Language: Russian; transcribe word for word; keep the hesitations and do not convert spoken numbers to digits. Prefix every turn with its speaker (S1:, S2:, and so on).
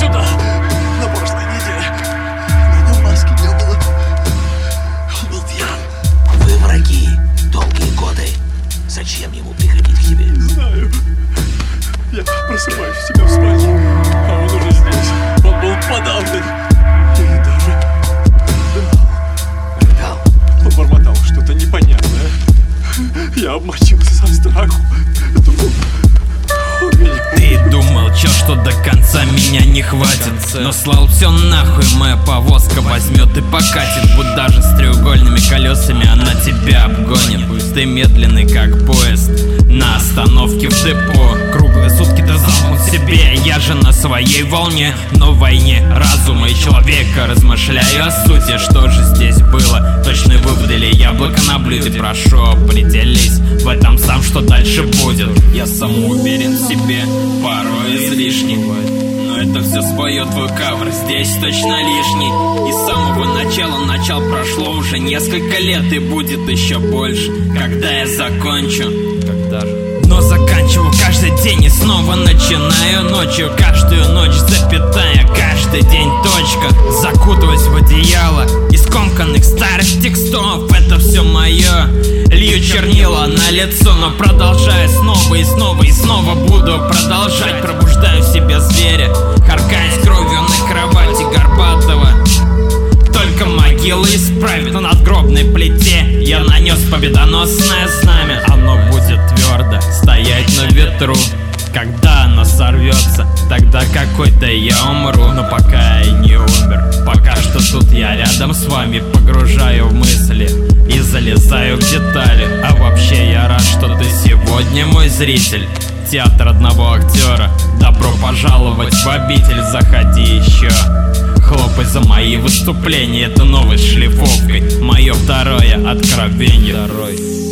S1: сюда на прошлой неделе. На нем маски не было. Он был пьян.
S2: Вы враги долгие годы. Зачем ему приходить к тебе?
S1: Не знаю. Я просыпаюсь у себя в спальне, а он уже здесь. Он был подавлен и даже
S2: Рыдал?
S1: он бормотал что-то непонятное. Я обмочился со страху.
S3: Ты думал, чё, что до конца меня не хватит, но слал все нахуй, моя повозка возьмет и покатит. Будь даже с треугольными колесами, она тебя обгонит. Пусть ты медленный, как поезд на остановке в депо. Круглые сутки ты замкнут себе, я же на своей волне, но в войне разума и человека размышляю о сути. Что же здесь было? Точные выводы или яблоко на блюде? Прошу, определись в этом сам, что дальше будет. Я самоуверен в себе, порой излишний, но это все споет твой кавер, здесь точно лишний. И с самого начала начал прошло уже несколько лет, и будет еще больше, когда я закончу. Когда же? Но заканчиваю каждый день и снова начинаю ночью. Каждую ночь запятая, каждый день точка. Закутываясь в одеяло из скомканных старых текстов. Это все мое. Лью чернила на лицо, но продолжаю снова и снова и снова буду продолжать. Пробуждаю в себе зверя, харкаясь кровью на кровати Горбатова. Только могила исправит, на надгробной плите я нанес победоносное знамя. Оно будет твердо стоять на ветру. Когда оно сорвется, тогда какой-то я умру. Но пока я не умер, пока что тут я рядом с вами. Погружаю в мысли и залезаю в детали. А вообще я рад, что ты сегодня мой зритель. Театр одного актера, добро пожаловать в обитель, заходи еще. Хлопай за мои выступления, это новость шлифовкой. Мое второе откровение. Второй.